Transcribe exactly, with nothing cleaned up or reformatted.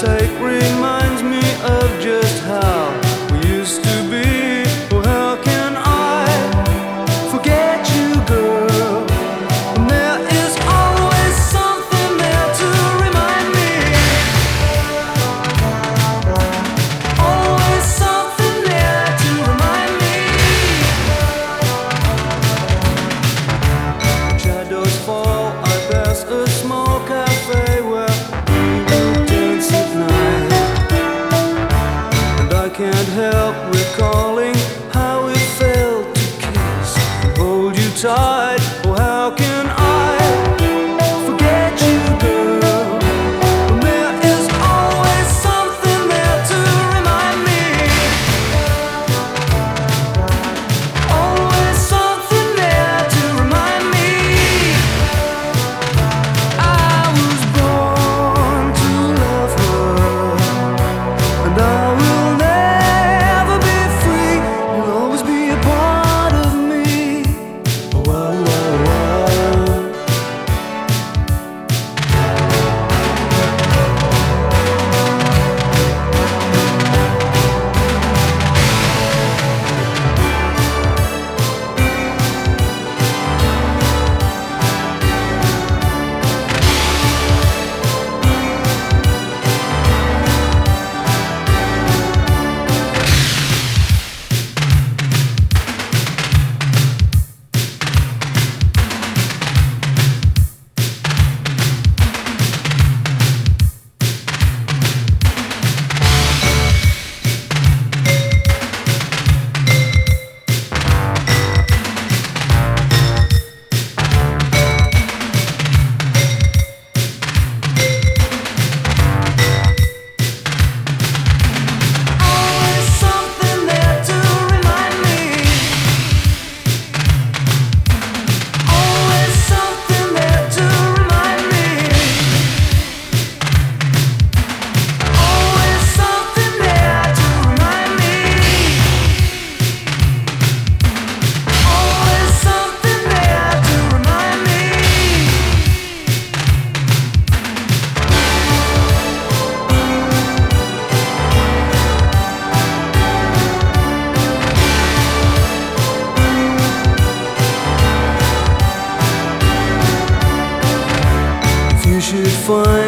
take reminds me of just how we used to be. Oh, how can I forget you, girl? And there is always something there to remind me. Always something there to remind me. Shadows fall, I pass a small cafe where we will dance at night, and I can't help recalling how it felt to kiss and hold you tight. Oh, how can I forget you, girl? When there is always something there to remind me. Always something there to remind me. I was born to love her, and I will never be free. You'll always be a part of me. Oh, oh, oh, oh. Always something there to remind me. Always something there to remind me. Always something there to remind me. Always something there to remind me. If you should find